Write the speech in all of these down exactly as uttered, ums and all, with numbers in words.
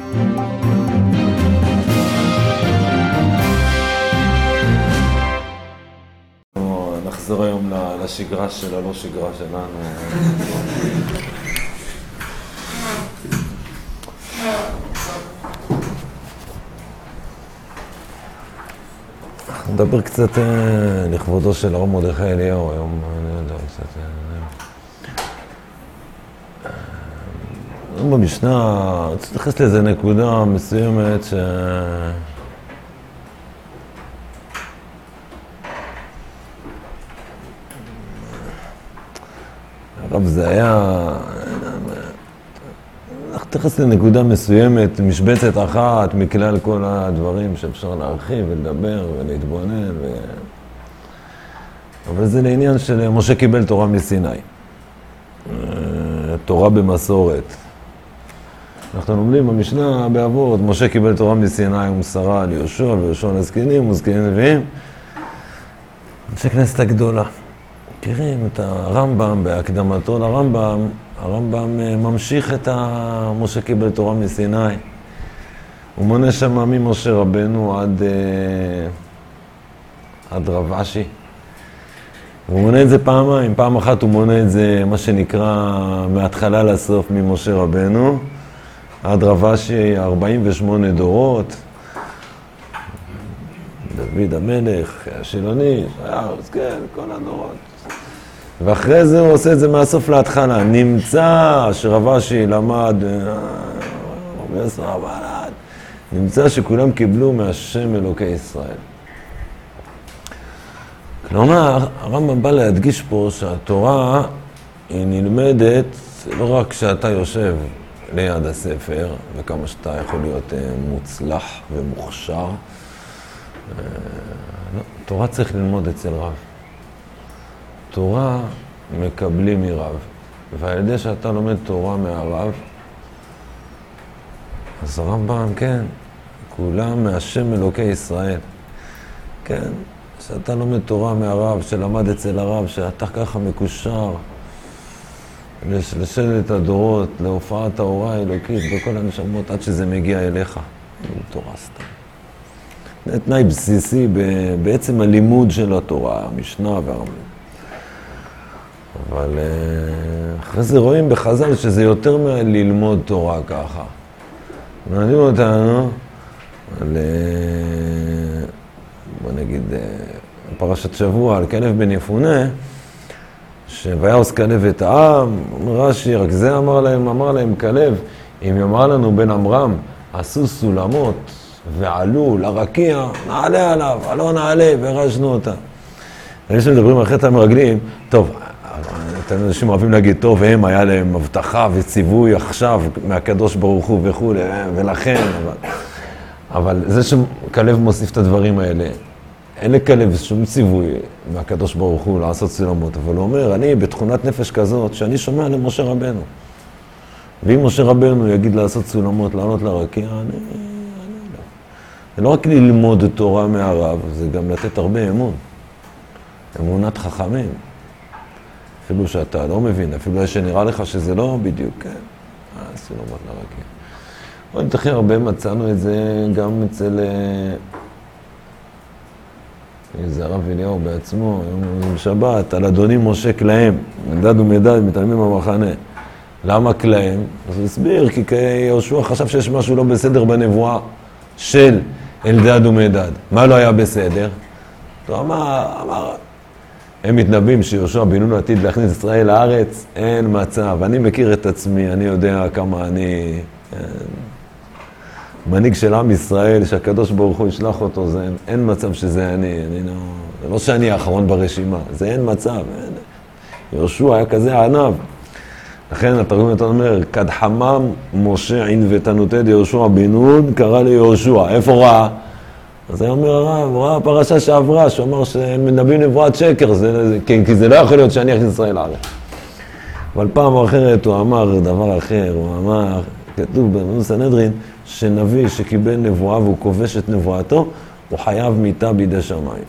נחזור היום לשגרה של הלא שגרה שלנו. נדבר קצת לכבודו של הרב מרדכי אליהו היום, אני יודע, קצת... במשנה, צריך להתייחס לאיזה נקודה מסוימת ש... הרב זה היה... צריך להתייחס לנקודה מסוימת, משבצת אחת מכלל כל הדברים שאפשר להרחיב ולדבר ולהתבונן ו... אבל זה לעניין של משה קיבל תורה מסיני. תורה במסורת. אנחנו לומדים במשנה בעבורת, משה קיבל תורה מסיני ומסרה על יהושע ויהושע לזקנים וזקנים נביאים. אנשי כנסת הגדולה. מכירים את הרמב"ם, בהקדמתו לרמב"ם, הרמב"ם ממשיך את משה קיבל תורה מסיני. הוא מונה שם ממשה רבנו עד, עד רב אשי. הוא מונה את זה פעמיים. פעם אחת הוא מונה את זה, מה שנקרא, מההתחלה לסוף ממשה רבנו, עד רב אשי, ארבעים ושמונה דורות. דוד המלך, השילוני, אז כן, כל הדורות. ואחרי זה הוא עושה את זה מהסוף להתחלה. נמצא שרב אשי למד, רבי יוסף רבנן, נמצא שכולם קיבלו מהשם אלוקי ישראל. כלומר, הרמב"ם בא להדגיש פה שהתורה היא נלמדת לא רק כשאתה יושב ליד הספר, וכמה שאתה יכול להיות מוצלח ומוכשר. לא, תורה צריך ללמוד אצל רב. תורה מקבלים מרב, ועל ידי שאתה לומד תורה מהרב, אז הרמב"ם, כן, כולם מהשם אלוקי ישראל. כן, שאתה לומד תורה מהרב, שלמד אצל הרב, שאתה ככה מקושר לשלט הדורות, להופעת ההוראה האלוקית בכל הנשמות, עד שזה מגיע אליך. תורה סתם. זה תנאי בסיסי בעצם הלימוד של התורה, המשנה והרמב"ם. אבל אחרי זה רואים בחז"ל שזה יותר מללמוד תורה ככה. מלמדים אותנו על, בוא נגיד, פרשת שבוע על כלב בן יפונה, שויעש כלב את העם, אומר רש"י, רק זה אמר להם, אמר להם כלב, אם יאמר לנו בן עמרם, עשו סולמות ועלו לרקיע, נעלה עליו, לא נעלה, והרשנו אותה. ואלה שמדברים על חטא המרגלים, טוב, אנשים אוהבים להגיד, טוב, הם היה להם הבטחה וציווי עכשיו מהקדוש ברוך הוא וכו', ולכן, אבל, אבל זה שכלב מוסיף את הדברים האלה, אין לכלב שום ציווי מהקדוש ברוך הוא לעשות סולמות, אבל הוא אומר, אני בתכונת נפש כזאת, שאני שומע למשה רבנו. ואם משה רבנו יגיד לעשות סולמות, לעלות לרקיע, אני, אני לא. זה לא רק ללמוד תורה מהרב, זה גם לתת הרבה אמון. אמונת חכמים. אפילו שאתה לא מבין, אפילו שנראה לך שזה לא בדיוק, כן. אה, סולמות לרקיע. עוד הכי הרבה מצאנו את זה גם אצל... זה הרב אליהו בעצמו, יום שבת, על אדוני מושק להם, מדד ומדד, מתעלמים במחנה. למה כלהם? אז הוא הסביר, כי יהושע חשב שיש משהו לא בסדר בנבואה של אלדד ומדד. מה לא היה בסדר? הוא אמר, אמר, הם מתנבאים שיהושע בן נון עתיד להכניס ישראל לארץ, אין מצב. אני מכיר את עצמי, אני יודע כמה אני... מנהיג של עם ישראל, שהקדוש ברוך הוא ישלח אותו, זה אין, אין מצב שזה אני, אני לא, זה לא שאני האחרון ברשימה, זה אין מצב. אין. יהושע היה כזה ענב. לכן התרגום יותר אומר, כד חמם משה ענוותנותא דיהושע בן נון, קרא ליהושע. איפה ראה? אז היה אומר הרב, הוא ראה פרשה שעברה, שהוא אמר שהם מנבאים נבואת שקר, זה, זה, כי, כי זה לא יכול להיות שאני אכניס ישראל לארץ. אבל פעם אחרת הוא אמר דבר אחר, הוא אמר, כתוב בסנהדרין, שנביא שקיבל נבואה והוא כובש את נבואתו, הוא חייב מיתה בידי שמיים.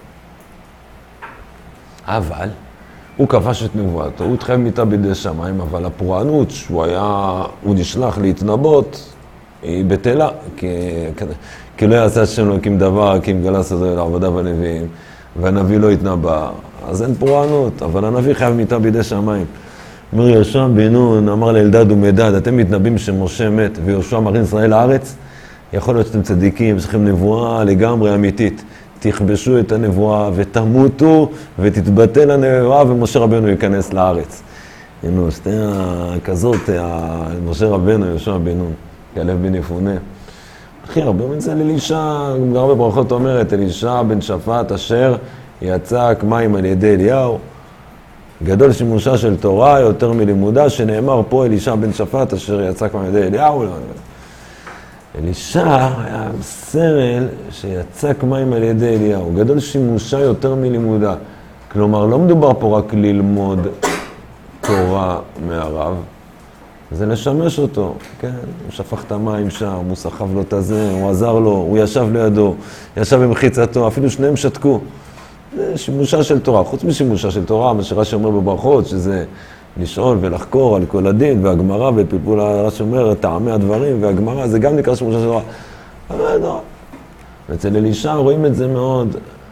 אבל הוא כבש את נבואתו, הוא התחייב מיתה בידי שמיים, אבל הפורענות שהוא היה, הוא נשלח להתנבות, היא בטלה, כי, כי לא יעשה השם להקים דבר, כי אם גלס את זה לעבודה בנביאים, והנביא לא יתנבא, אז אין פורענות, אבל הנביא חייב מיתה בידי שמיים. אומר יהושע בן נון, אמר לאלדד ומדד, אתם מתנבאים שמשה מת ויהושע מרין ישראל לארץ, יכול להיות שאתם צדיקים, יש לכם נבואה לגמרי אמיתית. תכבשו את הנבואה ותמותו ותתבטל הנבואה ומשה רבנו ייכנס לארץ. הנה, שתי כזאת, משה רבנו, יהושע בן נון, כלב בן יפונה. אחי, הרבה מזה לאלישע, הרבה ברכות אומרת, אלישע בן שפט אשר יצק מים על ידי אליהו. גדול שימושה של תורה יותר מלימודה, שנאמר פה אלישע בן שפט אשר יצק מים על ידי אליהו. אלישע היה סמל שיצק מים על ידי אליהו. גדול שימושה יותר מלימודה. כלומר, לא מדובר פה רק ללמוד תורה מהרב, זה לשמש אותו, כן? הוא שפך את המים שם, הוא סחב לו את הזה, הוא עזר לו, הוא ישב לידו, ישב במחיצתו, אפילו שניהם שתקו. זה שימושה של תורה. חוץ משימושה של תורה, מה שרש"י אומר בברכות, שזה לשאול ולחקור על כל הדין, והגמרא ופלפול הרש"י אומר, טעמי הדברים, והגמרא, זה גם נקרא שימושה של תורה. אבל לא. אצל אלישע רואים את זה מאוד,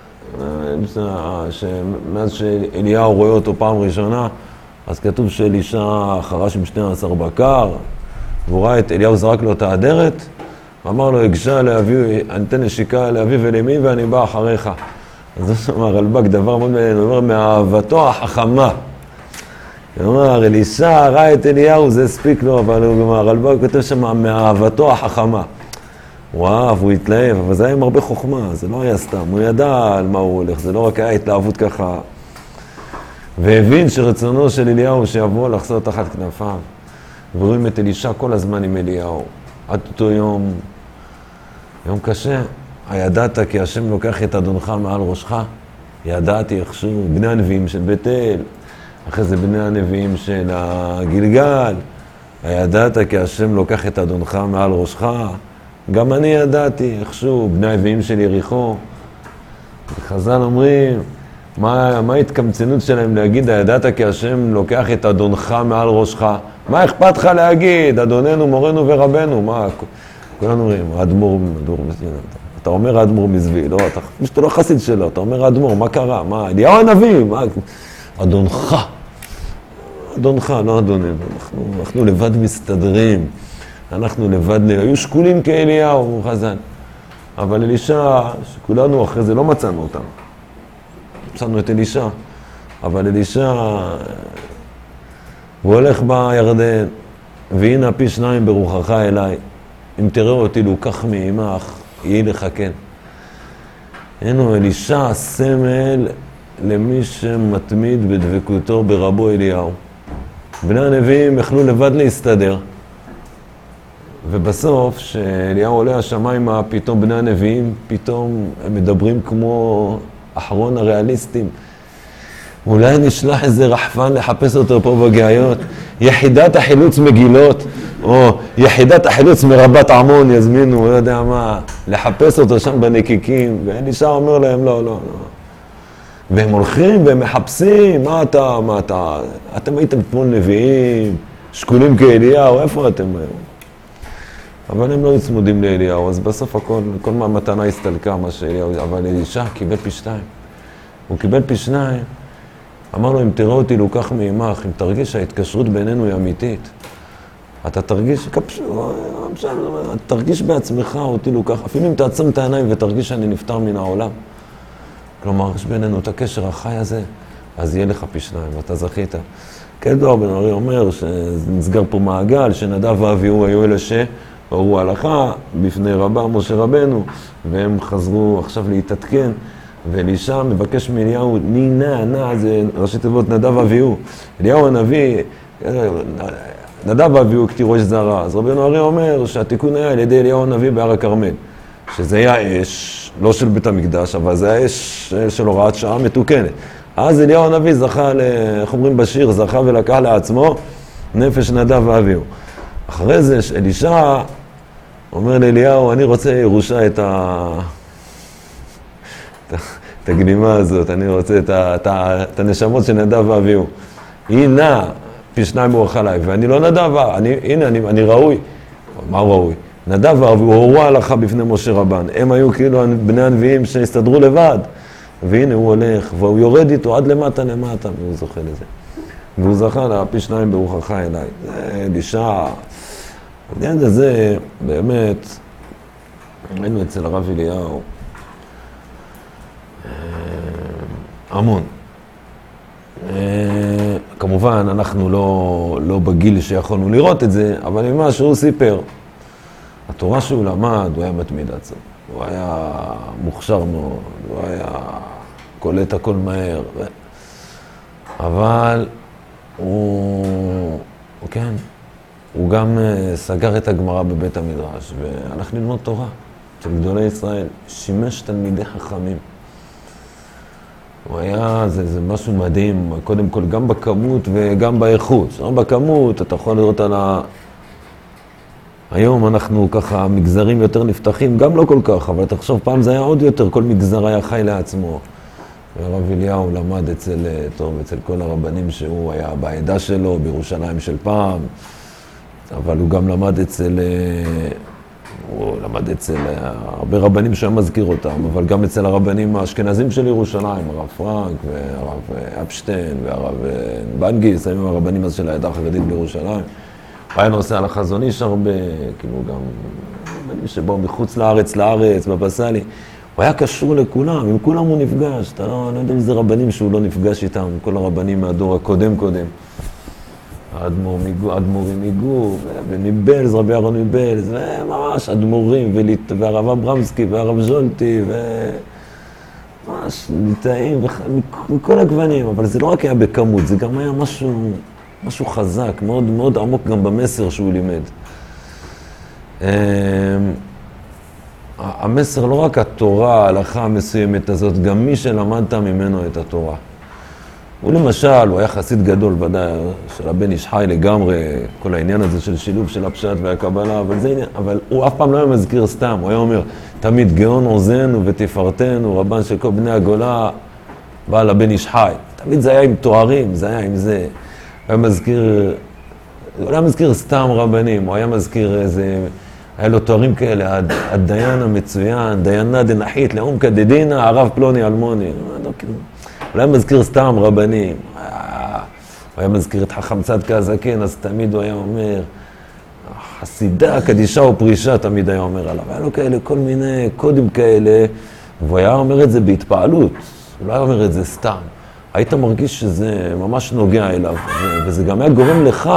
שמאז שאליהו רואה אותו פעם ראשונה, אז כתוב שאלישע חרש עם שני עשר בקר, והוא ראה את אליהו זרק לו את האדרת, ואמר לו, הגשה לאבי, אני אתן נשיקה לאבי ולמי ואני בא אחריך. אז זה אומר, רלב"ג, דבר מאוד מעניין, הוא אומר, מאהבתו החכמה. הוא אומר, אלישע ראה את אליהו, זה הספיק לו, אבל הוא אומר, רלב"ג כותב שם, מאהבתו החכמה. הוא אהב, הוא התלהב, אבל זה היה עם הרבה חוכמה, זה לא היה סתם, הוא ידע על מה הוא הולך, זה לא רק היה התלהבות ככה. והבין שרצונו של אליהו שיבוא לחזור תחת כנפיו. ורואים את אלישע כל הזמן עם אליהו. עד אותו יום, יום קשה. הידעת כי השם לוקח את אדונך מעל ראשך. ידעתי איכשהו, בני הנביאים של בית אל. אחרי זה בני הנביאים של הגלגל. הידעת כי השם לוקח את אדונך מעל ראשך. גם אני ידעתי איכשהו, בני הנביאים של יריחו. חז"ל אומרים, מה, מה ההתקמצנות שלהם להגיד, הידעת כי השם לוקח את אדונך מעל ראשך? מה אכפת לך להגיד, אדוננו, מורנו ורבנו? מה, כולנו אומרים, אדמו"ר, אתה אומר אדמו"ר מזווי, לא, אתה, אתה לא חסיד שלו, אתה אומר אדמו"ר, מה קרה? מה, אליהו הנביא, מה, אדונך, אדונך, לא אדוננו, אנחנו, אנחנו לבד מסתדרים, אנחנו לבד, היו שקולים כאליהו, חז"ל, אבל אלישע, שכולנו אחרי זה לא מצאנו אותם. מצאנו את אלישע, אבל אלישע, הוא הולך בירדן, והנה פי שניים ברוחך אליי, אם תראה אותי לוקח מעמך, יהי לך כן. הנה אלישע סמל למי שמתמיד בדבקותו ברבו אליהו. בני הנביאים יכלו לבד להסתדר, ובסוף, שאליהו עולה השמיימה, פתאום בני הנביאים, פתאום הם מדברים כמו אחרון הריאליסטים. אולי נשלח איזה רחפן לחפש אותו פה בגאיות. יחידת החילוץ מגילות, או יחידת החילוץ מרבת עמון, יזמינו, לא יודע מה, לחפש אותו שם בנקיקים. ואלישע אומר להם, לא, לא, לא. והם הולכים והם מחפשים, מה אתה, מה אתה, אתם הייתם אתמול נביאים, שקולים כאליהו, איפה אתם היום? אבל הם לא יצמודים לאליהו, אז בסוף הכל, כל מהמתנה הסתלקה מה שאליהו, אבל אלישע קיבל פי שניים. הוא קיבל פי שניים, אמר לו, אם תראה אותי לוקח מעמך, אם תרגיש שההתקשרות בינינו היא אמיתית, אתה תרגיש, כפשו, תרגיש בעצמך אותי לוקח, אפילו אם תעצם את העיניים ותרגיש שאני נפטר מן העולם. כלומר, יש בינינו את הקשר החי הזה, אז יהיה לך פי שניים, ואתה זכית. כדור בן ארי אומר שנסגר פה מעגל, שנדב ואביהו היו אלה שברו הלכה בפני רבה משה רבנו, והם חזרו עכשיו להתעדכן, ואלישע מבקש מאליהו, ני נע, נע, זה ראשי תיבות נדב ואביהו. אליהו הנביא, נדב ואביהו כתירו אש זרה. אז רבנו הרי אומר שהתיקון היה על ידי אליהו הנביא בהר הכרמל, שזה היה אש, לא של בית המקדש, אבל זה היה אש של הוראת שעה מתוקנת. אז אליהו הנביא זכה, איך אומרים בשיר, זכה ולקח לעצמו נפש נדב ואביהו. אחרי זה אלישע אומר לאליהו, אני רוצה ירושה את ה... את הגנימה הזאת, אני רוצה את, ה... את, ה... את הנשמות של נדב ואביהו. היא נע פי שניים ברוך עליי, ואני לא נדב, אני... הנה, אני... אני ראוי. מה הוא ראוי? נדב ואביהו הורו הלכה בפני משה רבן. הם היו כאילו בני הנביאים שהסתדרו לבד. והנה הוא הולך, והוא יורד איתו עד למטה למטה, והוא זוכה לזה. והוא זכה לה, פי שניים ברוחך אליי. זה אלישע. העניין הזה, באמת, היינו אצל הרב אליהו, המון. כמובן, אנחנו לא, לא בגיל שיכולנו לראות את זה, אבל ממה שהוא סיפר, התורה שהוא למד, הוא היה מתמיד עצמו. הוא היה מוכשר מאוד, הוא היה קולט הכל מהר. ו... אבל הוא, כן, הוא גם סגר את הגמרא בבית המדרש, והלך ללמוד תורה של גדולי ישראל, שימש תלמידי חכמים. הוא היה, זה, זה משהו מדהים, קודם כל גם בכמות וגם באיכות. שם בכמות אתה יכול לראות על ה... היום אנחנו ככה, מגזרים יותר נפתחים, גם לא כל כך, אבל תחשוב, פעם זה היה עוד יותר, כל מגזר היה חי לעצמו. הרב אליהו למד אצל, טוב, אצל כל הרבנים שהוא היה בעדה שלו, בירושלים של פעם, אבל הוא גם למד אצל, הוא למד אצל הרבה רבנים שהיה מזכיר אותם, אבל גם אצל הרבנים האשכנזים של ירושלים, הרב פרנק והרב אפשטיין והרב בנגיס, היו הרבנים אז של העדה החרדית בירושלים. הוא היה נוסע לחזון איש הרבה, כאילו גם רבנים שבאו מחוץ לארץ, לארץ, בבא סאלי. הוא היה קשור לכולם, עם כולם הוא נפגש. אתה לא, לא יודע אם זה רבנים שהוא לא נפגש איתם, כל הרבנים מהדור הקודם קודם. האדמו"ר מגור, האדמו"רים מגור, וניבלס, רבי אהרון ניבלס, וממש אדמו"רים, והרב אברמסקי, והרב ז'ולטי, וממש ניטעים, מכל הגוונים, אבל זה לא רק היה בכמות, זה גם היה משהו, משהו חזק, מאוד מאוד עמוק גם במסר שהוא לימד. המסר לא רק התורה, ההלכה המסוימת הזאת, גם מי שלמדת ממנו את התורה. הוא למשל, הוא היה חסיד גדול ודאי של הבן איש חי לגמרי, כל העניין הזה של שילוב של הפשט והקבלה, אבל זה עניין, אבל הוא אף פעם לא היה מזכיר סתם, הוא היה אומר, תמיד גאון עוזנו ותפארתנו, רבן של כל בני הגולה, בעל הבן איש חי. תמיד זה היה עם תוארים, זה היה עם זה. הוא היה מזכיר, הוא היה מזכיר סתם רבנים, הוא היה מזכיר איזה, היה לו תוארים כאלה, הדיין המצוין, דיינה דנחית, לעומקא דדינא, הרב פלוני אלמוני. הוא היה מזכיר סתם רבנים, הוא היה מזכיר את חכם צדקה הזקן, אז תמיד הוא היה אומר, חסידה, קדישה ופרישה, תמיד היה אומר עליו. היה לו כאלה, כל מיני קודים כאלה, והוא היה אומר את זה בהתפעלות, הוא לא היה אומר את זה סתם. היית מרגיש שזה ממש נוגע אליו, וזה גם היה גורם לך,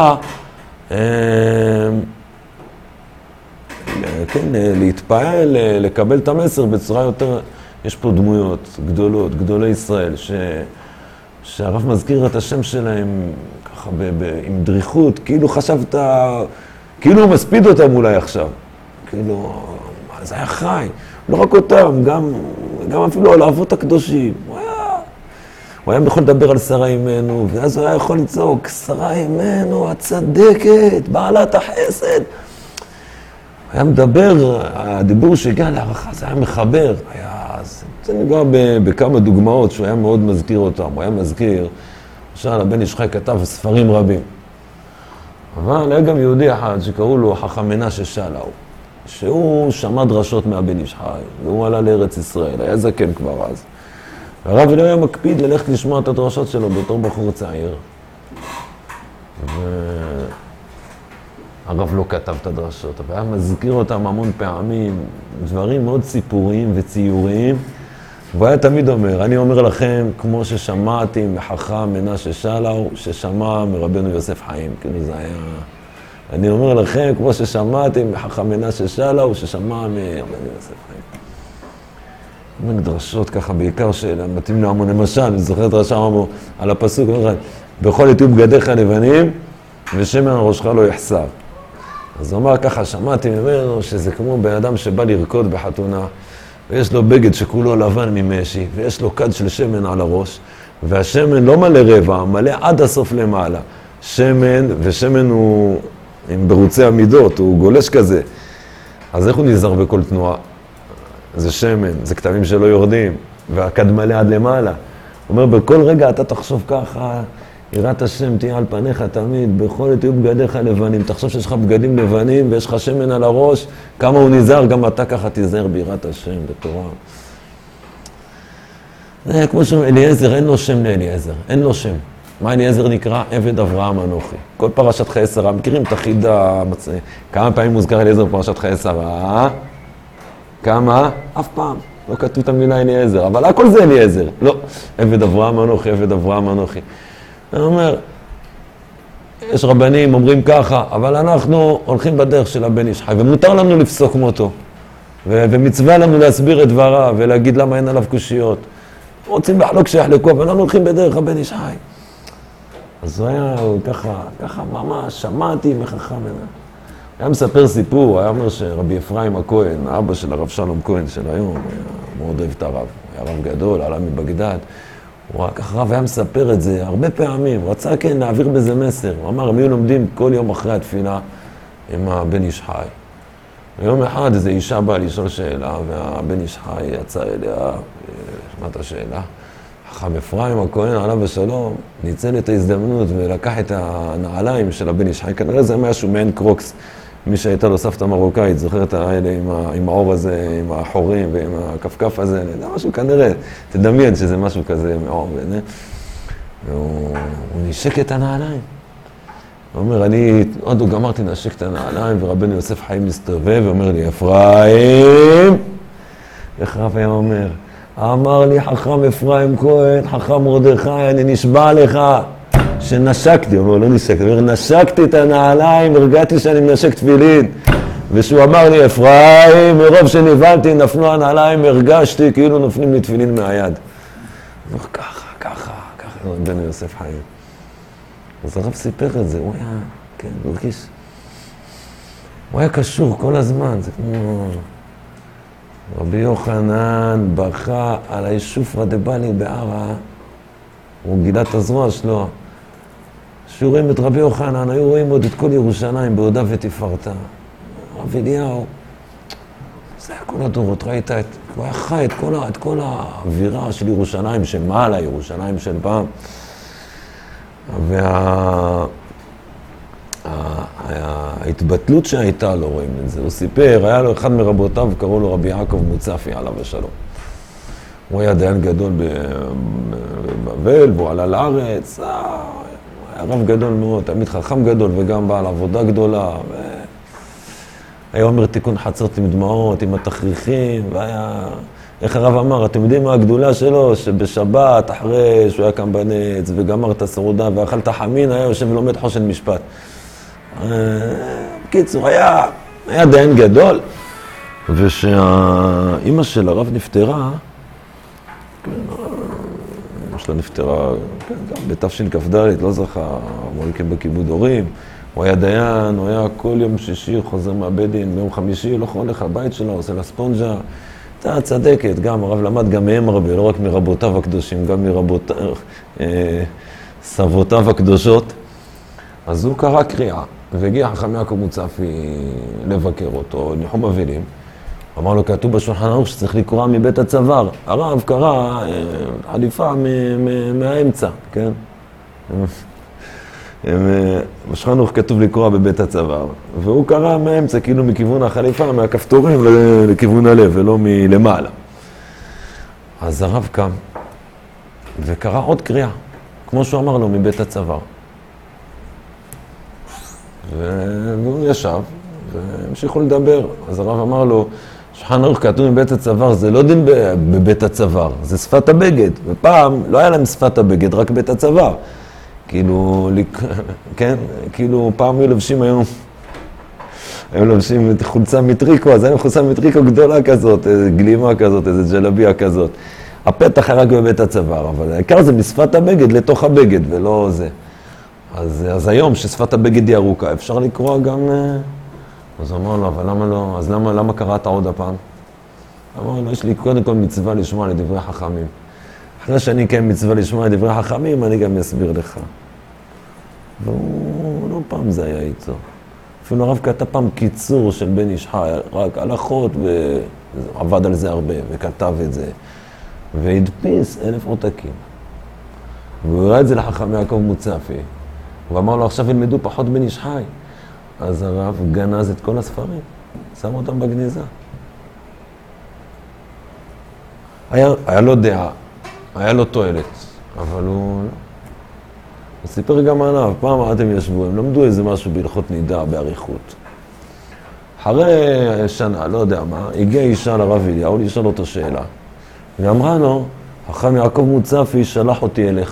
כן, להתפעל, לקבל את המסר בצורה יותר... יש פה דמויות גדולות, גדולי ישראל, ש... שהרב מזכיר את השם שלהם ככה ב... ב... עם דריכות, כאילו חשבת, כאילו הוא מספיד אותם אולי עכשיו. כאילו, זה היה חי. לא רק אותם, גם, גם אפילו על האבות הקדושים. הוא היה, הוא היה יכול לדבר על שרה אימנו, ואז הוא היה יכול לצעוק, שרה אימנו, הצדקת, בעלת החסד. היה מדבר, הדיבור שהגיע להערכה, זה היה מחבר, היה... זה נגע בכמה דוגמאות שהוא היה מאוד מזכיר אותם. הוא היה מזכיר, למשל, הבן איש חי כתב ספרים רבים. אבל היה גם יהודי אחד שקראו לו חכם מנשה שלאו, שהוא שמע דרשות מהבן איש חי, והוא עלה לארץ ישראל, היה זקן כבר אז. והרב אליהו היה מקפיד ללכת לשמוע את הדרשות שלו בתור בחור צעיר. הרב לא כתב את הדרשות, אבל היה מזכיר אותם המון פעמים, דברים מאוד סיפוריים וציוריים, והוא היה תמיד אומר, אני אומר לכם, כמו ששמעתי מחכם מנשה שלאו, ששמע מרבנו יוסף חיים, כאילו זה היה... אני אומר לכם, כמו ששמעתי מחכם מנשה שלאו, ששמע מרבנו יוסף חיים. הרבה דרשות ככה, בעיקר שמתאים להמון, למשל, אני זוכר את דרשה אמרו על הפסוק, בכל יתיו בגדיך לבנים, ושמן על ראשך לא יחסר. אז הוא אמר ככה, שמעתי ממנו שזה כמו בן אדם שבא לרקוד בחתונה, ויש לו בגד שכולו לבן ממשי, ויש לו כד של שמן על הראש, והשמן לא מלא רבע, מלא עד הסוף למעלה. שמן, ושמן הוא עם ברוצי המידות, הוא גולש כזה. אז איך הוא נזהר בכל תנועה? זה שמן, זה כתבים שלא יורדים, והכד מלא עד למעלה. הוא אומר, בכל רגע אתה תחשוב ככה, יראת השם תהיה על פניך תמיד, בכל עת יהיו בגדיך לבנים. תחשוב שיש לך בגדים לבנים ויש לך שמן על הראש, כמה הוא נזהר, גם אתה ככה תיזהר ביראת השם בתורה. זה כמו שאומר, אליעזר, אין לו שם לאליעזר, אין לו שם. מה אליעזר נקרא? עבד אברהם אנוכי. כל פרשת חיי שרה, מכירים את החידה, כמה פעמים מוזכר אליעזר בפרשת חיי שרה? כמה? אף פעם. לא כתוב את המילה אליעזר, אבל הכל זה אליעזר. לא, עבד אברהם אנוכי, עבד אברהם אנוכי. אני אומר, יש רבנים אומרים ככה, אבל אנחנו הולכים בדרך של הבן איש חי, ומותר לנו לפסוק מותו, ו- ומצווה לנו להסביר את דבריו, ולהגיד למה אין עליו קושיות. רוצים לחלוק שיחלקו, אבל אנחנו הולכים בדרך הבן איש חי. אז הוא היה ככה, ככה ממש, שמעתי מחכם ממנו. היה מספר סיפור, היה אומר שרבי אפרים הכהן, האבא של הרב שלום כהן של היום, היה מאוד אוהב את הרב, היה רב גדול, עלה מבגדד, הוא רק הרב היה מספר את זה הרבה פעמים, רצה כן להעביר בזה מסר, הוא אמר, הם היו לומדים כל יום אחרי התפילה עם הבן איש חי. ויום אחד איזו אישה באה לשאול שאלה, והבן איש חי יצא אליה, שמעת השאלה, חכם אפרים הכהן עליו השלום, ניצל את ההזדמנות ולקח את הנעליים של הבן איש חי, כנראה זה משהו מעין קרוקס, מי שהייתה לו סבתא מרוקאית, זוכר את האלה עם, עם העור הזה, עם החורים ועם הכפכף הזה, זה משהו כנראה, תדמיין שזה משהו כזה מעור, והוא נשק את הנעליים. הוא אומר, אני עוד הוא גמרתי נשק את הנעליים, ורבנו יוסף חיים מסתובב, ואומר לי, אפרים, איך רב היה אומר? אמר לי חכם אפרים כהן, חכם מרדכי, אני נשבע לך שנשקתי, הוא אומר, לא נשקתי, הוא אומר, נשקתי את הנעליים, הרגעתי שאני מנשק תפילין, ושהוא אמר לי, אפרים, מרוב שנבלתי, נפלו הנעליים, הרגשתי כאילו נופלים לי תפילין מהיד. הוא אומר, ככה, ככה, ככה, רבנו יוסף חיים. אז הרב סיפר את זה, הוא היה, כן, הוא הרגיש, הוא היה קשור כל הזמן, זה כמו... רבי יוחנן בכה על הישופרא דבעלי בערה, הוא גילה את הזרוע שלו. כשרואים את רבי יוחנן, היו רואים עוד את כל ירושלים בעודה ותפארתה. רב אליהו, זה היה כל הדורות, ראית את, הוא היה חי את כל, את כל האווירה של ירושלים, של מעלה, ירושלים של פעם. וה... ההתבטלות שהייתה לו, רואים את זה. הוא סיפר, היה לו אחד מרבותיו, קראו לו רבי יעקב מוצפי, עליו השלום. הוא היה דיין גדול בבבל, והוא עלה לארץ, היה רב גדול מאוד, תמיד חכם גדול וגם בעל עבודה גדולה. היה אומר תיקון חצות עם דמעות, עם התכריכים, והיה... איך הרב אמר, אתם יודעים מה הגדולה שלו? שבשבת, אחרי שהוא היה קם בנץ וגמר את הסעודה ואכל את החמין, היה יושב ולומד חושן משפט. בקיצור, היה, היה דיין גדול, ושהאימא של הרב נפטרה, כן, אמא שלה נפטרה, כן, גם בתש"כ ד', לא זכה, מולקים בכיבוד הורים, הוא היה דיין, הוא היה כל יום שישי, הוא חוזר מהבית דין, ביום חמישי, הוא לא הולך לבית שלו, עושה לה ספונג'ה, הייתה צדקת, גם הרב למד גם מהם הרבה, לא רק מרבותיו הקדושים, גם מרבותיו, אה, סבותיו הקדושות, אז הוא קרא קריאה. והגיע חכם יעקב מוצפי לבקר אותו, ניחום אבלים. אמר לו, כתוב בשולחן ערוך שצריך לקרוא מבית הצוואר. הרב קרא חליפה מהאמצע, כן? בשולחן ערוך כתוב לקרוא בבית הצוואר. והוא קרא מהאמצע, כאילו מכיוון החליפה, מהכפתורים לכיוון הלב, ולא מלמעלה. אז הרב קם וקרא עוד קריאה, כמו שהוא אמר לו, מבית הצוואר. והוא ישב, והמשיכו לדבר. אז הרב אמר לו, שולחן ערוך כתוב מבית הצוואר, זה לא דין בבית הצוואר, זה שפת הבגד. ופעם לא היה להם שפת הבגד, רק בית הצוואר. כאילו, כן, כאילו פעם היו לובשים היום, היו לובשים חולצה מטריקו, אז היה חולצה מטריקו גדולה כזאת, איזו גלימה כזאת, איזו ג'לביה כזאת. הפתח היה רק בבית הצוואר, אבל העיקר זה משפת הבגד לתוך הבגד, ולא זה. אז, אז היום ששפת הבגד היא ארוכה, אפשר לקרוא גם... אז אמר לו, אבל למה לא? אז למה, למה קראת עוד הפעם? אמר לו, יש לי קודם כל מצווה לשמוע לדברי חכמים. אחרי שאני כן מצווה לשמוע לדברי חכמים, אני גם אסביר לך. והוא לא פעם זה היה איתו. אפילו הרב כתב פעם קיצור של בן איש חי, רק הלכות, ועבד על זה הרבה, וכתב את זה. והדפיס אלף עותקים. והוא הראה את זה לחכם יעקב מוצפי, הוא אמר לו, עכשיו ילמדו פחות בן איש חי. אז הרב גנז את כל הספרים, שם אותם בגניזה. היה, היה לו דעה, היה לו תועלת, אבל הוא... הוא סיפר גם עליו, פעם אתם ישבו, הם למדו איזה משהו בהלכות נידה, באריכות. אחרי שנה, לא יודע מה, הגיעה אישה לרב אליהו, לשאול אותו שאלה. והיא אמרה לו, חכם יעקב מוצפי שלח אותי אליך.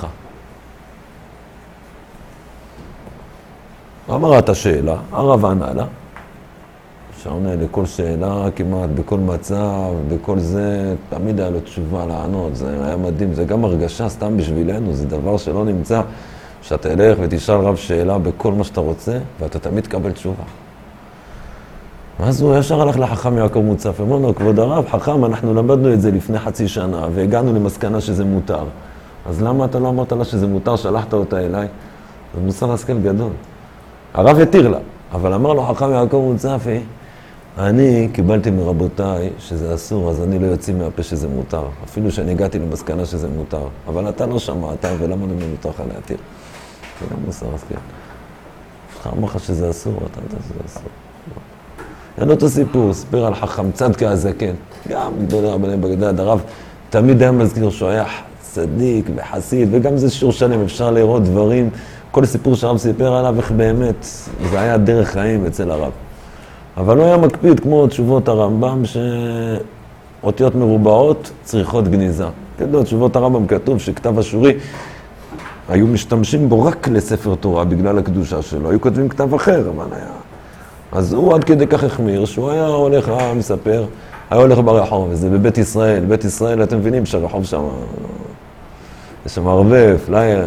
אמרה את השאלה, הרב ענה לה, שעונה לכל שאלה כמעט, בכל מצב, בכל זה, תמיד היה לו תשובה לענות, זה היה מדהים, זה גם הרגשה סתם בשבילנו, זה דבר שלא נמצא, שאתה אלך ותשאל רב שאלה בכל מה שאתה רוצה, ואתה תמיד תקבל תשובה. ואז הוא ישר הלך לחכם יעקב מוצפי, אמר לו, כבוד הרב, חכם, אנחנו למדנו את זה לפני חצי שנה, והגענו למסקנה שזה מותר. אז למה אתה לא אמרת לה שזה מותר, שלחת אותה אליי? זה מוסר השכל גדול. הרב התיר לה, אבל אמר לו חכם יעקב מוצפי, אני קיבלתי מרבותיי שזה אסור, אז אני לא יוצא מהפה שזה מותר. אפילו שאני הגעתי למסקנה שזה מותר. אבל אתה לא שמעת, ולמה אני מותר לך להתיר? זה גם מוסר השכל. לך אמר לך שזה אסור, אתה יודע שזה אסור. אין אותו סיפור, ספר על חכם צדקה הזקן. גם גדולי רבני בגדד, הרב תמיד היה מזכיר שהוא היה צדיק וחסיד, וגם זה שיעור שלם, אפשר לראות דברים, כל סיפור שהרב סיפר עליו, איך באמת, זה היה דרך חיים אצל הרב. אבל הוא היה מקפיד, כמו תשובות הרמב"ם, שאותיות מרובעות צריכות גניזה. כדאו, תשובות הרמב"ם כתוב שכתב אשורי, היו משתמשים בו רק לספר תורה בגלל הקדושה שלו, היו כותבים כתב אחר, אבל היה... אז הוא עד כדי כך החמיר, שהוא היה הולך, היה מספר, היה הולך ברחוב, וזה בבית ישראל, בית ישראל, אתם מבינים שהרחוב שם, יש שם ערבף, לילה,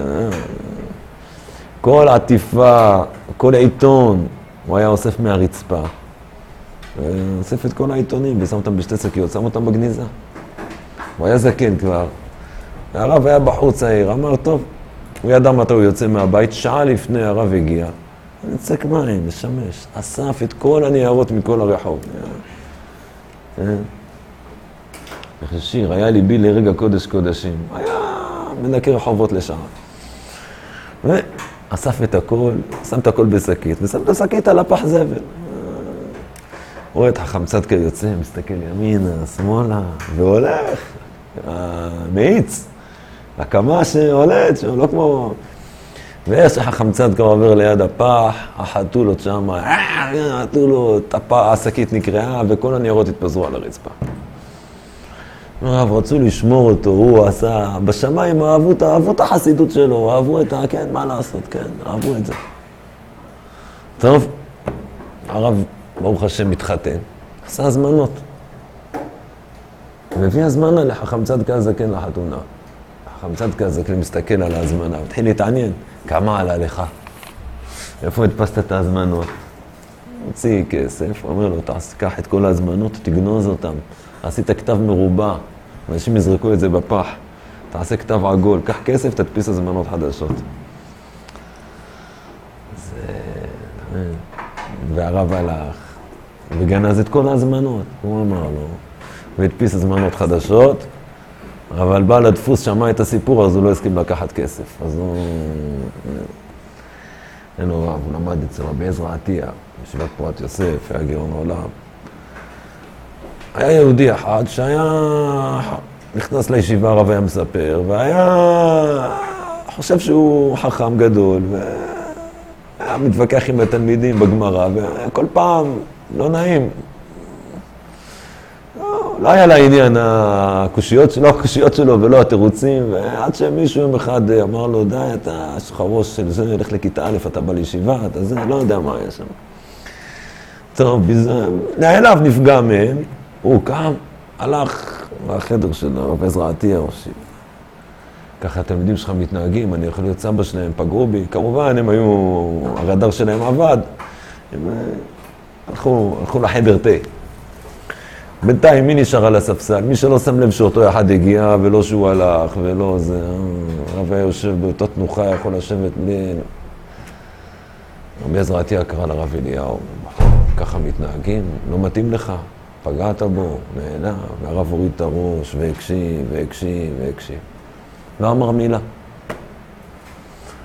כל עטיפה, כל עיתון, הוא היה אוסף מהרצפה, אוסף את כל העיתונים ושם אותם בשתי שקיות, שם אותם בגניזה. הוא היה זקן כבר, והרב היה בחור צעיר, אמר, טוב, הוא ידע מתי הוא יוצא מהבית, שעה לפני הרב הגיע, נצק מים, לשמש, אסף את כל הניירות מכל הרחוב. איך שיר, היה ליבי לרגע קודש קודשים, היה מנקה רחובות לשעה. ואסף את הכל, שם את הכל בשקית, ושם את השקית על הפח זבל. רואה את חכם צדקה יוצא, מסתכל ימינה, שמאלה, והולך, מאיץ, הקמה שעולת, שהוא לא כמו... ויש חכם צדקה עובר ליד הפח, החתולות שם, החתולות, השקית נקראה, וכל הניירות התפזרו על הרצפה. הרב, רצו לשמור אותו, הוא עשה, בשמיים אהבו, אהבו את החסידות שלו, אהבו את ה... כן, מה לעשות, כן, אהבו את זה. טוב, הרב, ברוך השם, מתחתן, עשה הזמנות. מביא הזמנה לחכם צדקה הזקן לחתונה. חכם צדקה הזקן מסתכל על ההזמנה, התחיל להתעניין, כמה עלה לך? איפה הדפסת את ההזמנות? הוציא כסף, אומר לו, תקח את כל ההזמנות, תגנוז אותם. עשית כתב מרובע, אנשים יזרקו את זה בפח. תעשה כתב עגול, קח כסף, תדפיס הזמנות חדשות. זה... והרב הלך, וגנז את כל ההזמנות, הוא אמר לו, והדפיס הזמנות חדשות, אבל בעל הדפוס שמע את הסיפור, אז הוא לא הסכים לקחת כסף. אז הוא... אין לו רב, הוא למד אצל רבי עזרא עטיה, ישיבת פורת יוסף, היה גאון עולם. היה יהודי אחד שהיה נכנס לישיבה, הרב היה מספר, והיה חושב שהוא חכם גדול, והיה מתווכח עם התלמידים בגמרא, וכל פעם לא נעים. לא, לא היה לעניין הקושיות שלו, הקושיות שלו ולא התירוצים, ועד שמישהו יום אחד אמר לו, די, אתה יש לך ראש של זה, הולך לכיתה א', אתה בא לישיבה, אתה זה, לא יודע מה היה שם. טוב, נעליו נפגע מהם, הוא קם, הלך לחדר של הרב עזרא עטיה, ככה התלמידים שלך מתנהגים, אני יכול להיות סבא שלהם, פגעו בי, כמובן הם היו, הרדאר שלהם עבד, הם הלכו, הלכו לחדר תה. בינתיים מי נשאר על הספסל? מי שלא שם לב שאותו אחד הגיע ולא שהוא הלך ולא זה, הרב היה יושב באותה תנוחה, יכול לשבת בלי... רבי עזרא עטיה קרא לרב אליהו, ככה מתנהגים, לא מתאים לך, פגעת בו, נהנה, והרב הוריד את הראש והקשיב והקשיב והקשיב. לא אמר מילה.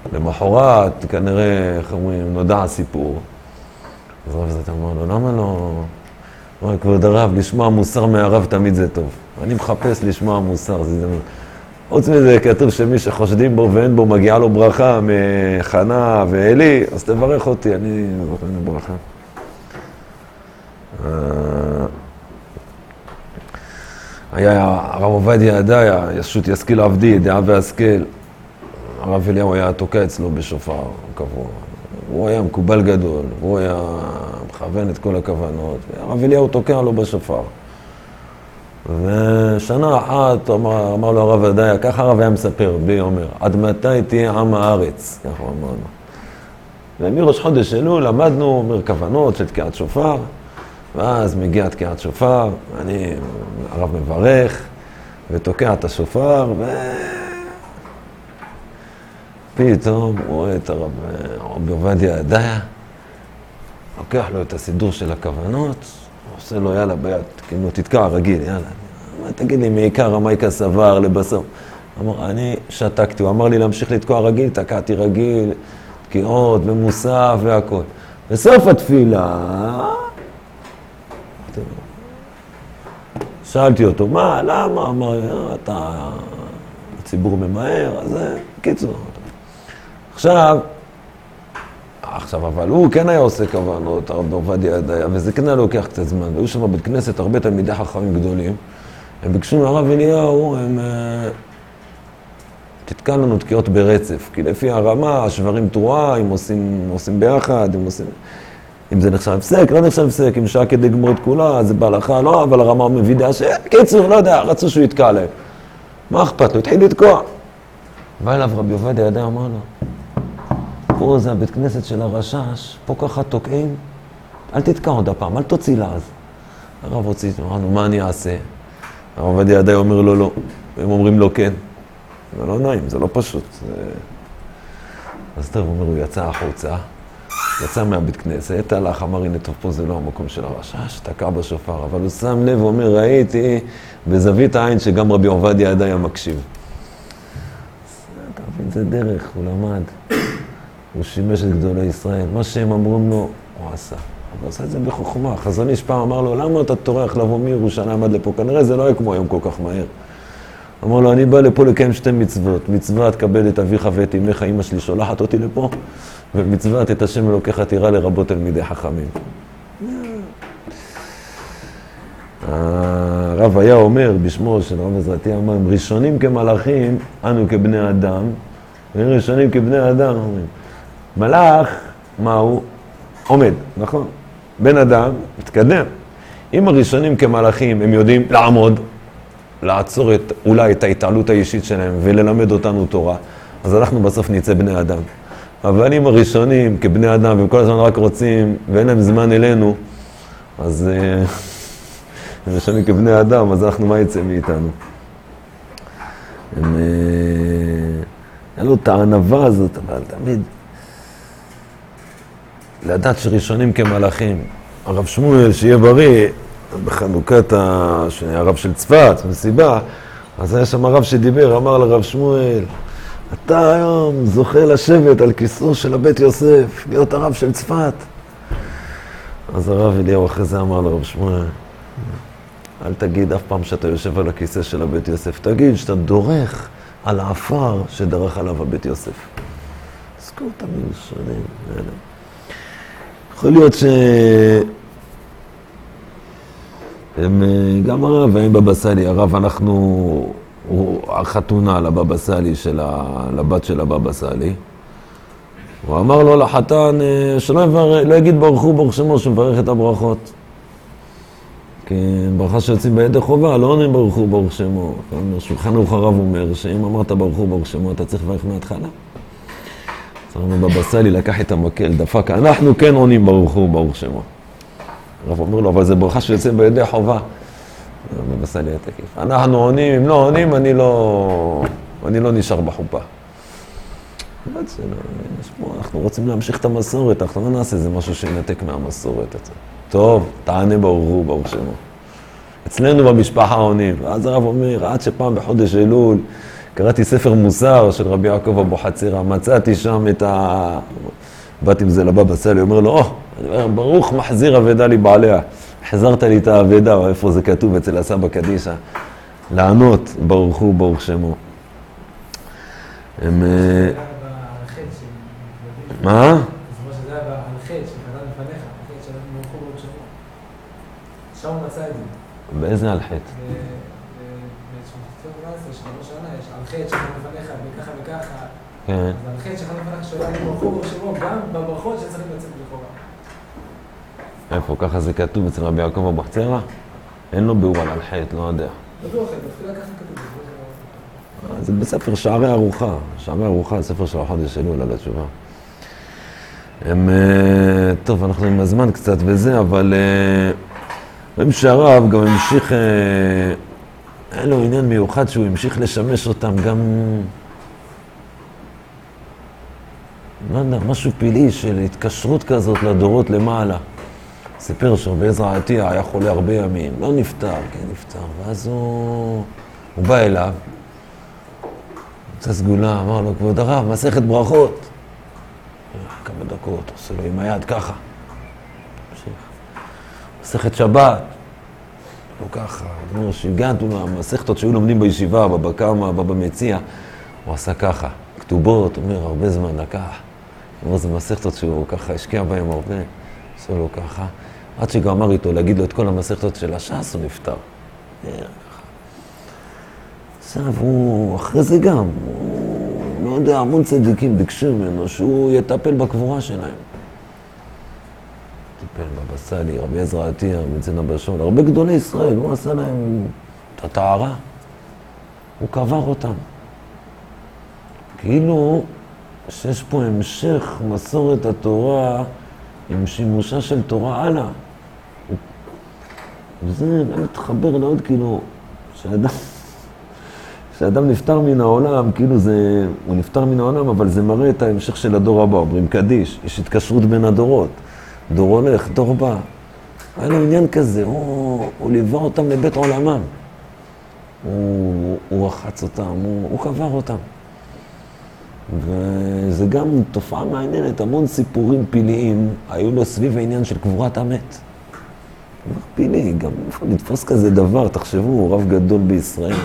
למחרת, כנראה, איך אומרים, נודע הסיפור. אז הרב זית אמר לו, למה לא? אמר, כבוד הרב, לשמוע מוסר מהרב תמיד זה טוב. אני מחפש לשמוע מוסר, זה זמן. חוץ מזה, כתוב שמי שחושדים בו ואין בו, מגיעה לו ברכה מחנה ואלי, אז תברך אותי, אני זוכר לי ברכה. היה הרב עובדיה ידעיה, ישות ישכיל עבדי, ידיעה והשכל. הרב אליהו היה תוקע אצלו בשופר קבוע. הוא היה מקובל גדול, הוא היה מכוון את כל הכוונות, והרב אליהו תוקע לו בשופר. ושנה אחת אמר, אמר לו הרב ידעיה, ככה הרב היה מספר, בי אומר, עד מתי תהיה עם הארץ? ככה הוא אמר לו. ומראש חודש אלול למדנו, אומר, כוונות של תקיעת שופר, ואז מגיע תקיעת שופר, אני, הרב מברך, ותוקע את השופר, ו... פתאום הוא רואה את הרב עובדיה ידעיה, לוקח לו את הסידור של הכוונות, עושה לו יאללה ביד, כאילו תתקע רגיל, יאללה. תגיד לי, מעיקר המייקה סבר לבסוף. אמר, אני שתקתי, הוא אמר לי להמשיך לתקוע רגיל, תקעתי רגיל, תקיעות ומוסף והכל. בסוף התפילה, שאלתי אותו, מה, למה? אמר, אתה, הציבור ממהר, אז זה, קיצור. עכשיו, עכשיו, אבל הוא כן היה עושה כוונות, הרב עובדיה ידעיה, וזה כן היה לוקח קצת זמן. והיו שם בבית כנסת הרבה תלמידי חכמים גדולים. הם ביקשו מהרב אליהו, הם... תתקע לנו תקיעות ברצף, כי לפי הרמה, השברים תרועה, הם עושים, עושים ביחד, הם עושים... אם זה נחשב הפסק, לא נחשב הפסק, אם שעה כדי לגמור את כולה, זה בהלכה, לא, אבל הרמה מבידה ש... קיצור, לא יודע, רצו שהוא יתקע להם. מה אכפת לו? התחיל לתקוע. בא אליו רבי עובדיה ידעיה, אמר לו, פה זה הבית כנסת של הרשש, פה ככה תוקעים, אל תתקע עוד הפעם, אל תוציא לה אז. הרב הוציא, אמרנו, מה אני אעשה? הרב עובדיה ידעיה אומר לו לא, והם אומרים לו כן. זה לא נעים, זה לא פשוט. זה... אז טוב, אומר, הוא יצא החוצה, יצא מהבית כנסת, הלך, אמר, הנה טוב, פה זה לא המקום של הרשש, תקע בשופר, אבל הוא שם לב ואומר, ראיתי בזווית העין שגם רבי עובדיה ידעיה מקשיב. אתה מבין, זה דרך, הוא למד. הוא שימש את גדולי ישראל. מה שהם אמרו לו, הוא עשה. הוא עשה את זה בחוכמה. החזון איש פעם אמר לו, למה אתה טורח לבוא מירושלים עד לפה? כנראה זה לא היה כמו היום כל כך מהר. אמר לו, אני בא לפה לקיים שתי מצוות. מצווה, תקבל את אביך ואת אמך, אמא שלי שולחת אותי לפה, ומצווה, את השם אלוקיך תירא לרבות תלמידי חכמים. הרב היה אומר בשמו של רב עזרתיה, אמר, הם ראשונים כמלאכים, אנו כבני אדם, והם ראשונים כבני אדם, אומרים. מלאך, מה הוא? עומד, נכון? בן אדם, מתקדם. אם הראשונים כמלאכים, הם יודעים לעמוד, לעצור את, אולי את ההתעלות האישית שלהם וללמד אותנו תורה, אז אנחנו בסוף נצא בני אדם. אבל אם הראשונים כבני אדם, והם כל הזמן רק רוצים, ואין להם זמן אלינו, אז הם ראשונים כבני אדם, אז אנחנו מה יצא מאיתנו? הם... היה לו את הענווה הזאת, אבל תמיד... לדעת שראשונים כמלאכים. הרב שמואל, שיהיה בריא, בחנוכת ה... הרב של צפת, מסיבה, אז היה שם הרב שדיבר, אמר לרב שמואל, אתה היום זוכה לשבת על כיסאו של הבית יוסף, להיות הרב של צפת. אז הרב אליהו אחרי זה אמר לרב שמואל, אל תגיד אף פעם שאתה יושב על הכיסא של הבית יוסף, תגיד שאתה דורך על האפר שדרך עליו הבית יוסף. זכור תמיד שונים, אלה. יכול להיות ש... הם, גם הרב, הם בבא סאלי, הרב אנחנו, הוא החתונה לבבא סאלי של ה... לבת של הבבא סאלי. הוא אמר לו לחתן שלא יבר... לא יגיד ברוך הוא ברוך שמו, שמברך את הברכות. כי ברכה שיוצאים בידי חובה, לא עונים ברוך הוא ברוך שמו. שולחן ערוך הרב אומר שאם אמרת ברוך הוא ברוך שמו, אתה צריך לברך מההתחלה. אמרנו, בבא סאלי לקח את המקל, דפק, אנחנו כן עונים ברוך הוא ברוך שמו. הרב אומר לו, אבל זה ברכה שיוצאים בידי חובה. בבא סאלי היה תקיף. אנחנו עונים, אם לא עונים, אני לא, אני לא נשאר בחופה. אנחנו רוצים להמשיך את המסורת, אנחנו לא נעשה איזה משהו שינתק מהמסורת. טוב, תענה ברוך הוא ברוך שמו. אצלנו במשפחה עונים. ואז הרב אומר, עד שפעם בחודש אלול, קראתי ספר מוסר של רבי יעקב אבוחצירא, מצאתי שם את ה... באתי עם זה לבבא סאלי, אומר לו, או, ברוך מחזיר אבדה לי בעליה. החזרת לי את האבדה, איפה זה כתוב אצל הסבא קדישא. לענות, ברוך הוא, ברוך שמו. הם... מה? זה היה בחטא שחזר לפניך, בחטא שאנחנו ברוך הוא ברוך שמו. שם הוא מצא את זה. באיזה על חטא? יש על חטא שחזר לפניך, וככה וככה. כן. אז על חטא שחזר לפניך שאלה לי ברוך הוא ברוך שמו, גם בברכות שצריכים לצאת לכאורה. איפה? ככה זה כתוב אצל רבי יעקב אבוחצירא? אין לו ביאור על חטא, לא יודע. בטוח, בתפילה ככה כתוב. זה בספר שערי ארוחה. שערי ארוחה, ספר של החודש אלול על התשובה. הם, טוב, אנחנו עם הזמן קצת וזה, אבל רואים שהרב גם המשיך, היה לו עניין מיוחד שהוא המשיך לשמש אותם גם, לא יודע, משהו פילי של התקשרות כזאת לדורות למעלה. סיפר שרבי עזרא עטיה היה חולה הרבה ימים, לא נפטר, כן נפטר, ואז הוא, הוא בא אליו, מצא סגולה, אמר לו, כבוד הרב, מסכת ברכות. כמה דקות, עושה לו עם היד ככה. מסכת שבת, לא ככה. אומר, שהגענו למסכתות שהיו לומדים בישיבה, בבא קמא, בבא מציעא, הוא עשה ככה. כתובות, אומר, הרבה זמן לקח. אומר, זה מסכתות שהוא ככה השקיע בהם הרבה. עושה לו ככה. עד שגמר איתו להגיד לו את כל המסכתות של הש"ס, הוא נפטר. עכשיו, הוא, אחרי זה גם, הוא, לא יודע, המון צדיקים ביקשו ממנו שהוא יטפל בקבורה שלהם. טיפל בבא סאלי, רבי עזרא עטיה, מצנע בשול, הרבה גדולי ישראל, הוא עשה להם את הטהרה. הוא קבר אותם. כאילו שיש פה המשך מסורת התורה עם שימושה של תורה הלאה. וזה באמת חבר לעוד כאילו, שאדם... כשאדם נפטר מן העולם, כאילו זה, הוא נפטר מן העולם, אבל זה מראה את ההמשך של הדור הבא, אומרים קדיש, יש התקשרות בין הדורות, דור הולך, דור בא. היה לו עניין כזה, הוא, הוא ליווה אותם לבית עולמם, הוא, הוא רחץ אותם, הוא, הוא קבר אותם. וזה גם תופעה מעניינת, המון סיפורים פיליים היו לו סביב העניין של קבורת המת. פילי, גם איפה לתפוס כזה דבר, תחשבו, הוא רב גדול בישראל.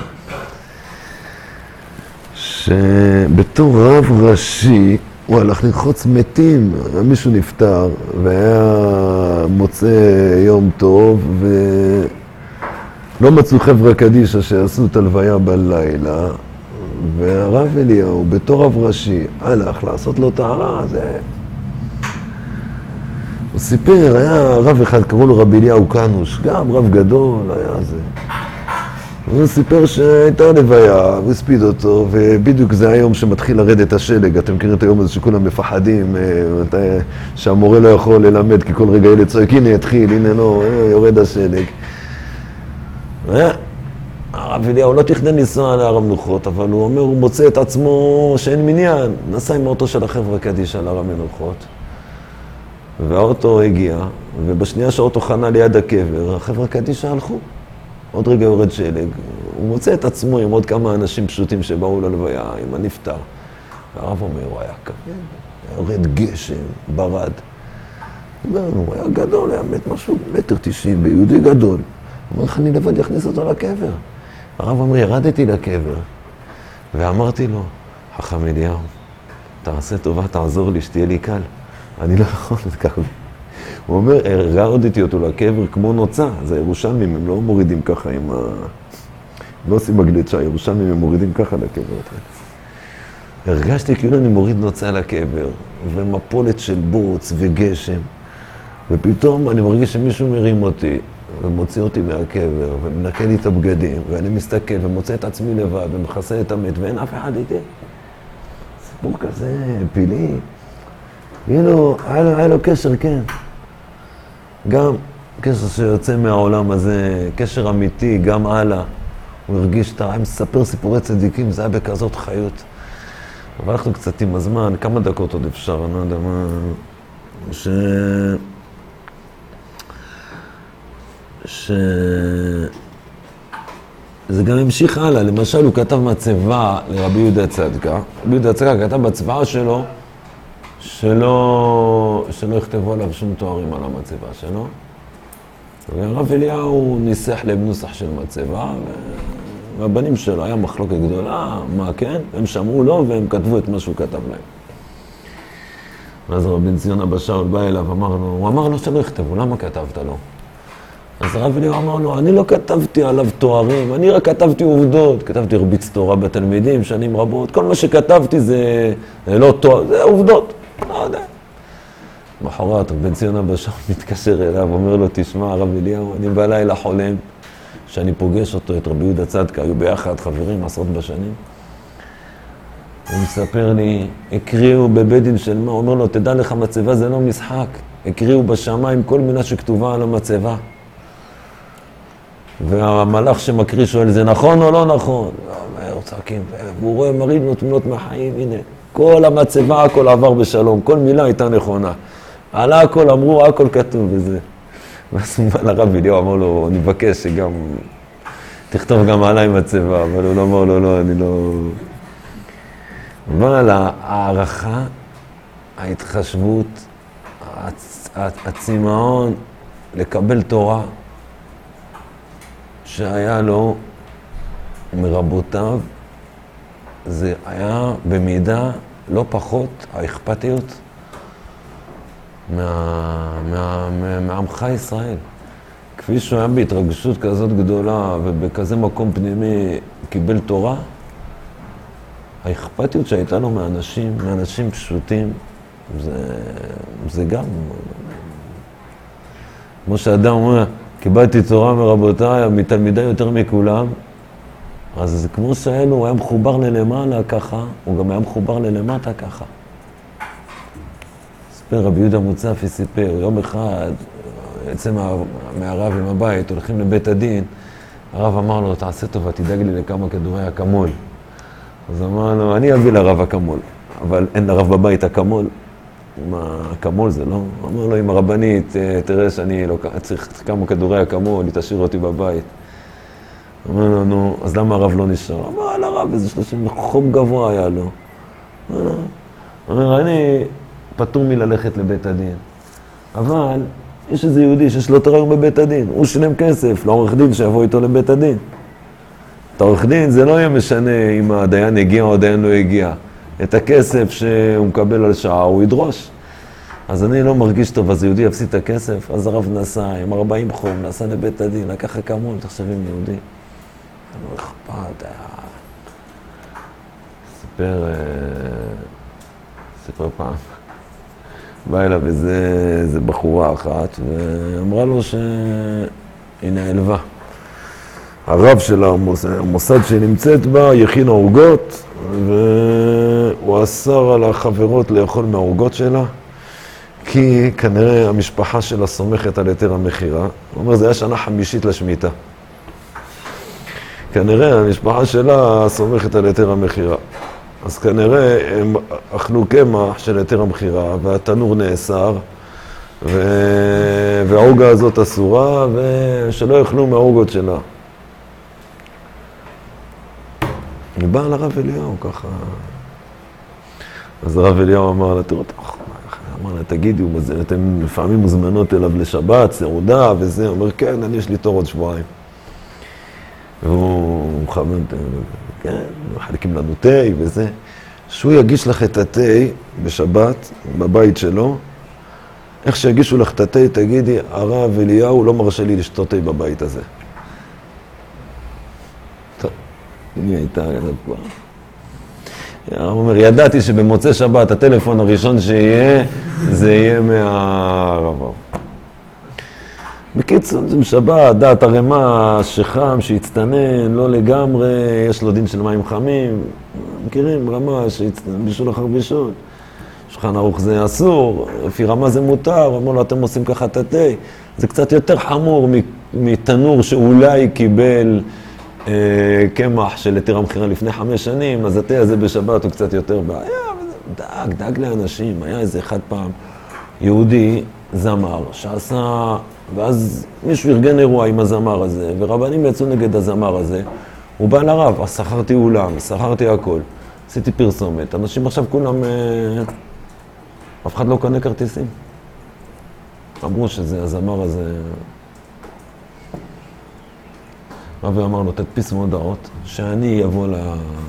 שבתור רב ראשי הוא הלך לרחוץ מתים, מישהו נפטר והיה מוצא יום טוב ולא מצאו חבר'ה קדישא שעשו את הלוויה בלילה, והרב אליהו בתור רב ראשי הלך לעשות לו טהרה. זה... הוא סיפר, היה רב אחד, קראו לו רבי אליהו קנוש, גם רב גדול, היה זה. הוא סיפר שהייתה לוויה, הוא הספיד אותו, ובדיוק זה היום שמתחיל לרדת השלג. אתם מכירים את היום הזה שכולם מפחדים, שהמורה לא יכול ללמד, כי כל רגע ילד צועק, הנה יתחיל, הנה לא, יורד השלג. הרב אליהו לא תכנן לנסוע להר המנוחות, אבל הוא אומר, הוא מוצא את עצמו שאין מניין. נסע עם האוטו של החברה קדישא להר המנוחות, והאוטו הגיע, ובשנייה שהאוטו חנה ליד הקבר, החברה קדישא הלכו. עוד רגע יורד שלג, הוא מוצא את עצמו עם עוד כמה אנשים פשוטים שבאו ללוויה, עם הנפטר. והרב אומר, הוא היה כבד, יורד גשם, ברד. הוא אומר, הוא היה גדול, היה מת משהו, מטר תשעים, ביהודי גדול. הוא אומר, איך אני לבד יכניס אותו לקבר? הרב אומר, ירדתי לקבר, ואמרתי לו, חכם אליהו, תעשה טובה, תעזור לי, שתהיה לי קל. אני לא יכול לתקרב. הוא אומר, הרגעתי אותו לקבר כמו נוצה, זה ירושלמים, הם לא מורידים ככה עם ה... לא עושים מגלצ'ה, ירושלמים הם מורידים ככה לקבר. הרגשתי כאילו אני מוריד נוצה לקבר, ומפולת של בוץ וגשם, ופתאום אני מרגיש שמישהו מרים אותי, ומוציא אותי מהקבר, ומנקה לי את הבגדים, ואני מסתכל ומוצא את עצמי לבד, ומכסה את המת, ואין אף אחד איתי. סיפור כזה פילי. כאילו, היה לו, היה לו קשר, כן. גם קשר שיוצא מהעולם הזה, קשר אמיתי, גם הלאה. הוא הרגיש את הרעי, מספר סיפורי צדיקים, זה היה בכזאת חיות. אבל אנחנו קצת עם הזמן, כמה דקות עוד אפשר, אני לא יודע מה... ש... ש... זה וזה גם המשיך הלאה. למשל, הוא כתב מצבה לרבי יהודה צדקה. רבי יהודה צדקה כתב בצבעה שלו, שלא, שלא יכתבו עליו שום תוארים על המצבה שלו. והרב אליהו ניסח להם נוסח של מצבה, והבנים שלו היה מחלוקת גדולה, מה כן? הם שמעו לו והם כתבו את מה שהוא כתב להם. ואז רבי ציון אבא שאול בא אליו, אמר לו, הוא אמר לו שלא יכתבו, למה כתבת לו? אז הרב אליהו אמר לו, אני לא כתבתי עליו תוארים, אני רק כתבתי עובדות. כתבתי הרביץ תורה בתלמידים שנים רבות, כל מה שכתבתי זה, זה לא תואר, זה עובדות, לא יודע. מחרת רבי ציון אבא שאול מתקשר אליו, אומר לו, תשמע הרב אליהו, אני בלילה חולם, שאני פוגש אותו, את רבי יהודה צדקה, היו ביחד חברים עשרות בשנים. הוא מספר לי, הקריאו בבית דין של מה, הוא אומר לו, תדע לך, מצבה זה לא משחק. הקריאו בשמיים כל מילה שכתובה על המצבה. והמלאך שמקריא שואל, זה נכון או לא נכון? הוא צעקים, והוא רואה, מראים לו תמונות מהחיים, הנה, כל המצבה, הכל עבר בשלום, כל מילה הייתה נכונה. על הכל אמרו, הכל כתוב בזה. ואז הוא בא לרב אליהו, אמר לו, אני מבקש שגם, תכתוב גם עליי מצבה, אבל הוא לא אמר לו, לא, אני לא... אבל הערכה, ההתחשבות, הצמאון לקבל תורה שהיה לו מרבותיו, זה היה במידה לא פחות האכפתיות מה, מה, מה, מעמך ישראל. כפי שהוא היה בהתרגשות כזאת גדולה ובכזה מקום פנימי קיבל תורה, האכפתיות שהייתה לו מאנשים, מאנשים פשוטים, זה, זה גם, כמו שאדם אומר, קיבלתי תורה מרבותיי, מתלמידי יותר מכולם, אז זה כמו שהאלו, הוא היה מחובר ללמעלה ככה, הוא גם היה מחובר ללמטה ככה. ספר רבי יהודה מוצפי סיפר, יום אחד, יצא מה, מהרב עם הבית, הולכים לבית הדין, הרב אמר לו, תעשה טובה, תדאג לי לכמה כדורי אקמול. אז אמר לו, אני אביא לרב אקמול, אבל אין לרב בבית אקמול. מה, אקמול זה לא? אמר לו, אם הרבנית, תראה שאני לא, צריך כמה כדורי אקמול, היא תשאיר אותי בבית. אמר לו, נו, אז למה הרב לא נשאר? אמר, לרב, איזה שלושים חום גבוה היה לו. אמר, אמר, אני פטור מללכת לבית הדין. אבל יש איזה יהודי שיש לו תורה בבית הדין, הוא שילם כסף לעורך דין שיבוא איתו לבית הדין. את העורך דין זה לא יהיה משנה אם הדיין הגיע או הדיין לא הגיע. את הכסף שהוא מקבל על שעה הוא ידרוש. אז אני לא מרגיש טוב, אז יהודי יפסיד את הכסף, אז הרב נסע עם ארבעים חום, נסע לבית הדין, לקח אקמול, תחשבים יהודי. לא אכפת, היה... סיפר, סיפר פעם. בא אליו איזה בחורה אחת, ואמרה לו שהיא נעלבה. הרב של המוסד שנמצאת בה יכין עוגות, והוא אסר על החברות לאכול מהעוגות שלה, כי כנראה המשפחה שלה סומכת על היתר המכירה. הוא אומר, זה היה שנה חמישית לשמיטה. כנראה המשפחה שלה סומכת על היתר המכירה. אז כנראה הם אכלו קמח של היתר המכירה, והתנור נאסר, ו... והעוגה הזאת אסורה, ושלא יאכלו מהעוגות שלה. היא באה לרב אליהו ככה. אז הרב אליהו אמר לה, תראו, אמר לה, תגידי, אתם לפעמים מוזמנות אליו לשבת, סעודה וזה. הוא אומר, כן, אני יש לי תור עוד שבועיים. והוא מכוון, כן, מחלקים לנו תה וזה. שהוא יגיש לך את התה בשבת, בבית שלו, איך שיגישו לך את התה, תגידי, הרב אליהו לא מרשה לי לשתות תה בבית הזה. טוב, מי הייתה כבר? הוא אומר, ידעתי שבמוצא שבת הטלפון הראשון שיהיה, זה יהיה מהרב. בקיצור, זה בשבת, דעת הרמה, שחם, שהצטנן, לא לגמרי, יש לו דין של מים חמים, מכירים, רמה שהצטנן, בישול אחר בישול. שולחן ערוך זה אסור, לפי רמה זה מותר, אמרו לו, אתם עושים ככה את התה. זה קצת יותר חמור מתנור שאולי קיבל אה, קמח של היתר המכירה לפני חמש שנים, אז התה הזה בשבת הוא קצת יותר בעיה, דאג, דאג לאנשים. היה איזה אחד פעם יהודי זמר שעשה... ואז מישהו ארגן אירוע עם הזמר הזה, ורבנים יצאו נגד הזמר הזה. הוא בא לרב, אז שכרתי אולם, שכרתי הכל. עשיתי פרסומת, אנשים עכשיו כולם, אף אחד לא קונה כרטיסים. אמרו שזה, הזמר הזה... רבי אמר לו, תדפיס מודעות, שאני אבוא ל...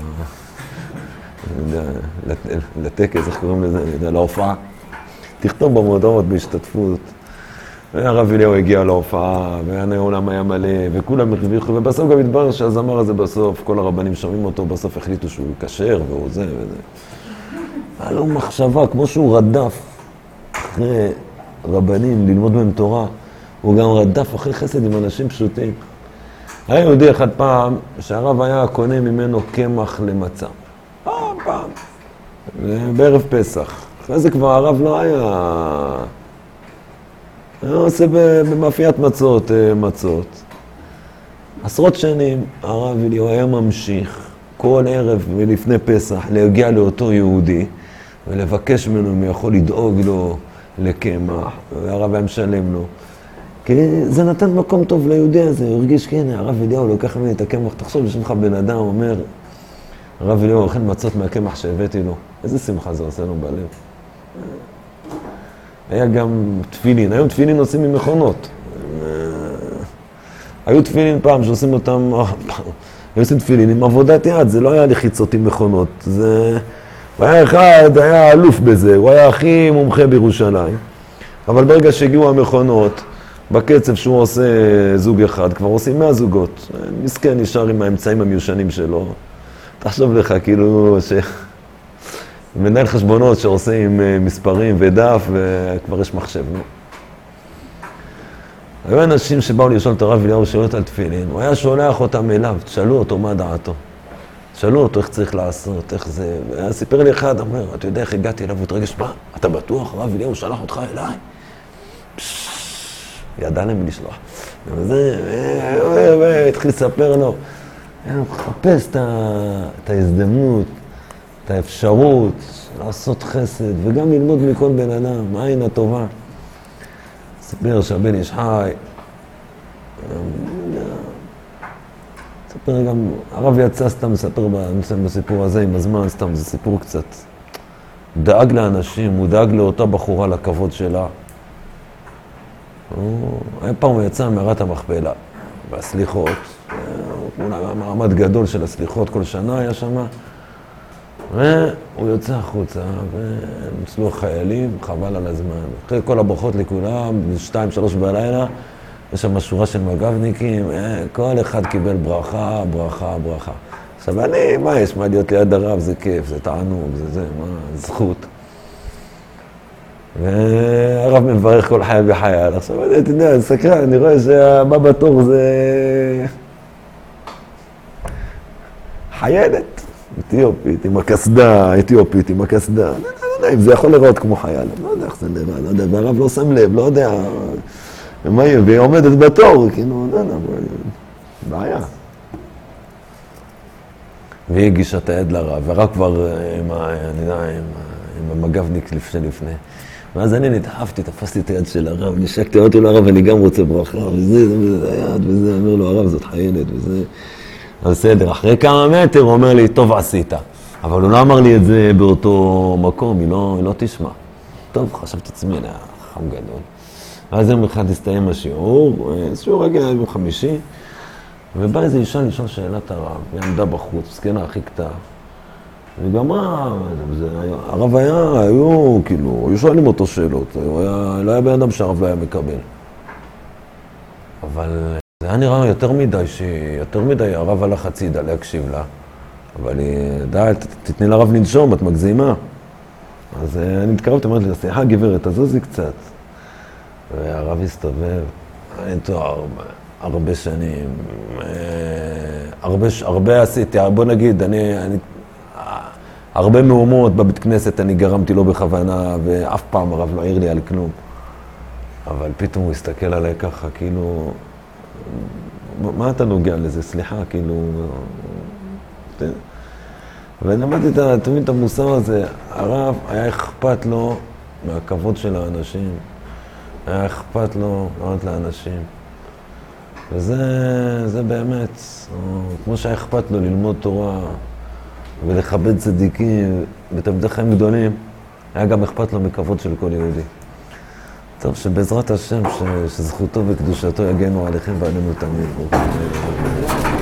לטקס, איך קוראים לזה, אני יודע, להופעה. תכתוב במודעות בהשתתפות. והרב אליהו הגיע להופעה, והעולם היה מלא, וכולם הרוויחו, ובסוף גם התברר שהזמר הזה בסוף, כל הרבנים שומעים אותו, בסוף החליטו שהוא כשר והוא זה וזה. היה לו מחשבה, כמו שהוא רדף אחרי רבנים, ללמוד מהם תורה, הוא גם רדף אחרי חסד עם אנשים פשוטים. היה יהודי אחד פעם, שהרב היה קונה ממנו קמח למצה. פעם, פעם. בערב פסח. אחרי זה כבר הרב לא היה... היה עושה במאפיית מצות, מצות. עשרות שנים הרב אליהו היה ממשיך כל ערב ולפני פסח להגיע לאותו יהודי ולבקש ממנו אם הוא יכול לדאוג לו לקמח, והרב היה משלם לו. כי זה נתן מקום טוב ליהודי הזה, הוא הרגיש, כן, הרב אליהו לוקח ממני את הקמח, תחשוב, יש לך בן אדם אומר, הרב אליהו אוכל מצות מהקמח שהבאתי לו, איזה שמחה זה עושה לו בלב. היה גם תפילין, היום תפילין עושים ממכונות. היו תפילין פעם שעושים אותם, היו עושים תפילין עם עבודת יד, זה לא היה לחיצות עם מכונות. זה... הוא היה אחד, היה אלוף בזה, הוא היה הכי מומחה בירושלים. אבל ברגע שהגיעו המכונות, בקצב שהוא עושה זוג אחד, כבר עושים מאה זוגות. מסכן נשאר עם האמצעים המיושנים שלו. תחשוב לך, כאילו, ש... מנהל חשבונות שעושה עם מספרים ודף, וכבר יש מחשב, נו. היו אנשים שבאו לשאול את הרב אליהו שאלות על תפילין, הוא היה שולח אותם אליו, תשאלו אותו מה דעתו. תשאלו אותו איך צריך לעשות, איך זה... סיפר לי אחד, אומר, אתה יודע איך הגעתי אליו, הוא התרגש, מה? אתה בטוח, הרב אליהו שלח אותך אליי? ידע להם לשלוח. וזה, התחיל לספר לו, הוא מחפש את ההזדמנות, את האפשרות לעשות חסד, וגם ללמוד מכל בן אדם, העין הטובה. סיפר שהבן איש חי, ספר גם, הרב יצא סתם, מספר בסיפור הזה עם הזמן, סתם, זה סיפור קצת. דאג לאנשים, הוא דאג לאותה בחורה לכבוד שלה. היה פעם הוא יצא מערת המכפלה, והסליחות, היה מעמד גדול של הסליחות, כל שנה היה שמה. והוא יוצא החוצה, ונצלו חיילים, חבל על הזמן. אחרי כל הברכות לכולם, שתיים, שלוש בלילה, יש שם שורה של מג"בניקים, כל אחד קיבל ברכה, ברכה, ברכה. עכשיו, אני, מה יש? מה להיות ליד הרב? זה כיף, זה תענוג, זה זה, מה, זכות. והרב מברך כל חייל וחייל. עכשיו, אני, אתה יודע, אני סקרן, אני רואה שהבא בתור זה... חיילת. אתיופית, עם הקסדה, אתיופית, עם הקסדה. אני לא יודע אם זה יכול לראות כמו חייל. לא יודע איך זה נראה, לא יודע, והרב לא שם לב, לא יודע. ומה יהיה, והיא עומדת בתור, כאילו, לא יודע, בעיה. והיא הגישה את היד לרב, והרב כבר, אני יודע, עם המג"בניק לפני לפני. ואז אני נדחפתי, תפסתי את היד של הרב, נשקתי אותי לרב, אני גם רוצה ברכה, וזה, זה, היד, וזה, אומר לו, הרב, זאת חיילת, וזה... אז בסדר, אחרי כמה מטר הוא אומר לי, טוב עשית. אבל הוא לא אמר לי את זה באותו מקום, היא לא, היא לא תשמע. טוב, חשבתי עצמי, היה חם גדול. ואז יום אחד הסתיים השיעור, שיעור רגיל, יום חמישי, ובא איזו אישה לשאול שאלת הרב, היא עמדה בחוץ, סקנה הכי קטעה. והיא גמרה, הרב היה, היו, כאילו, היו שואלים אותו שאלות, היה, לא היה בן אדם שהרב לא היה מקבל. אבל זה היה נראה יותר מדי, שיותר מדי הרב הלך הצידה להקשיב לה, אבל היא, די, תתני לרב לנשום, את מגזימה. אז אני מתקרבת, אמרתי לה, סליחה גברת, תזוזי קצת. והרב הסתובב, אני תואר הרבה שנים, הרבה, הרבה עשיתי, בוא נגיד, אני, אני, הרבה מהומות בבית כנסת אני גרמתי לו בכוונה, ואף פעם הרב לא העיר לי על כלום. אבל פתאום הוא הסתכל עליי ככה, כאילו, מה אתה נוגע לזה? סליחה, כאילו... ואני למדתי תמיד את המוסר הזה, הרב היה אכפת לו מהכבוד של האנשים, היה אכפת לו לענות לאנשים. וזה זה באמת, כמו שהיה אכפת לו ללמוד תורה ולכבד צדיקים ותלמידי חיים גדולים, היה גם אכפת לו מכבוד של כל יהודי. טוב, שבעזרת השם, ש, שזכותו וקדושתו יגנו עליכם ועלינו תמיד.